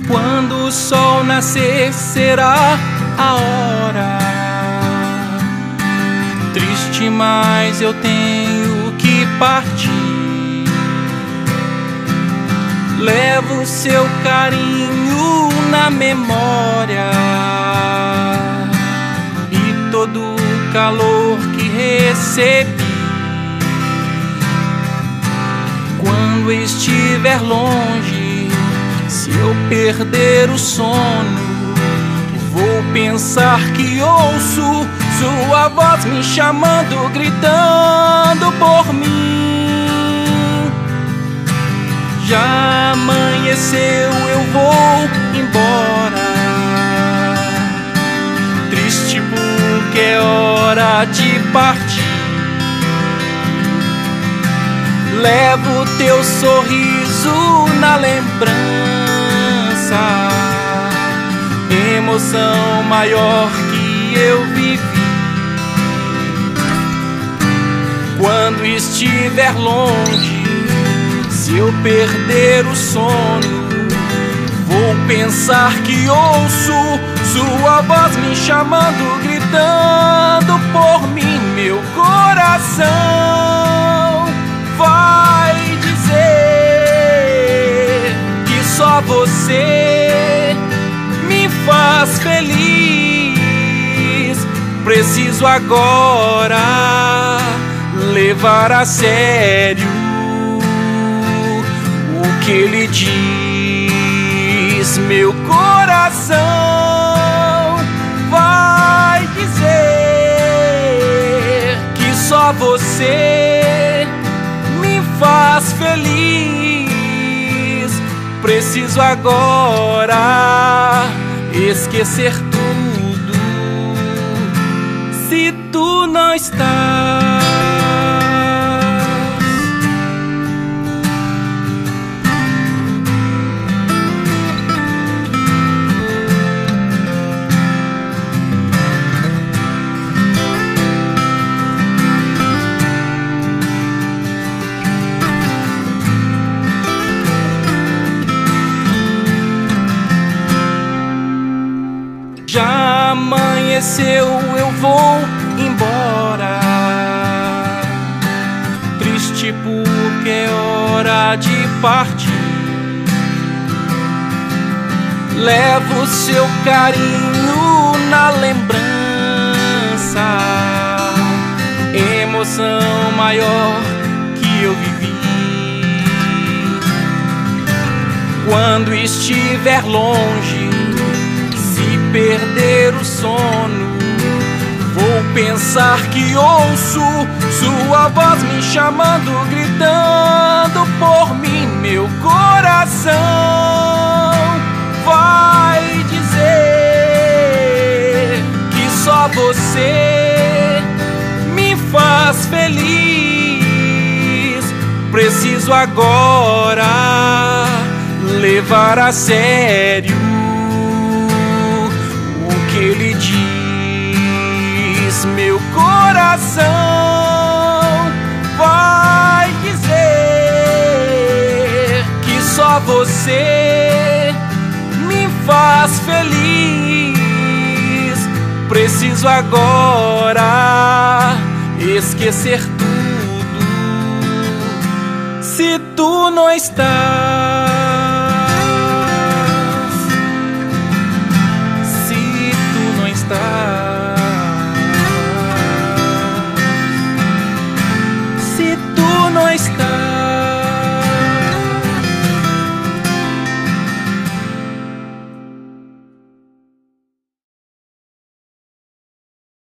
Quando o sol nascer será a hora. Triste, mas eu tenho que partir. Levo seu carinho na memória e todo o calor que recebi. Quando estiver longe, se eu perder o sono, vou pensar que ouço sua voz me chamando, gritando por mim. Já amanheceu, eu vou embora, triste porque é hora de partir. Levo teu sorriso na lembrança, emoção maior que eu vivi. Quando estiver longe, se eu perder o sono, vou pensar que ouço sua voz me chamando, gritando por mim. Meu coração vai dizer que só você me faz feliz. Preciso agora levar a sério o que ele diz. Meu coração vai dizer que só você me faz feliz. Preciso agora esquecer tudo se tu não estás. Já amanheceu, eu vou embora, triste porque é hora de partir. Levo seu carinho na lembrança, emoção maior que eu vivi. Quando estiver longe, perder o sono, vou pensar que ouço sua voz me chamando, gritando por mim. Meu coração vai dizer que só você me faz feliz. Preciso agora levar a sério ele diz. Meu coração vai dizer que só você me faz feliz. Preciso agora esquecer tudo se tu não estás.